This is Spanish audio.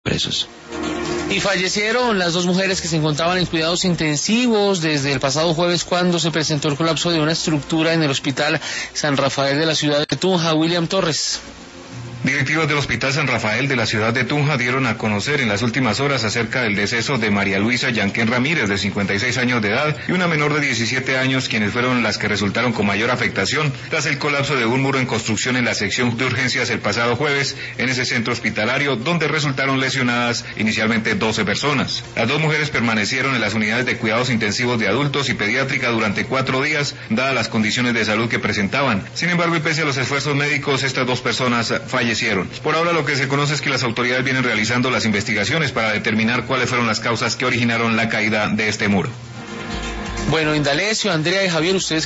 presos. Y fallecieron las 2 mujeres que se encontraban en cuidados intensivos desde el pasado jueves, cuando se presentó el colapso de una estructura en el Hospital San Rafael de la ciudad de Tunja. William Torres. Directivos del Hospital San Rafael de la ciudad de Tunja dieron a conocer en las últimas horas acerca del deceso de María Luisa Yanquén Ramírez, de 56 años de edad, y una menor de 17 años, quienes fueron las que resultaron con mayor afectación tras el colapso de un muro en construcción en la sección de urgencias el pasado jueves en ese centro hospitalario, donde resultaron lesionadas inicialmente 12 personas. Las 2 mujeres permanecieron en las unidades de cuidados intensivos de adultos y pediátrica durante 4 días, dadas las condiciones de salud que presentaban. Sin embargo, y pese a los esfuerzos médicos, estas 2 personas fallecieron. Por ahora lo que se conoce es que las autoridades vienen realizando las investigaciones para determinar cuáles fueron las causas que originaron la caída de este muro. Bueno, Indalecio, Andrea y Javier, ustedes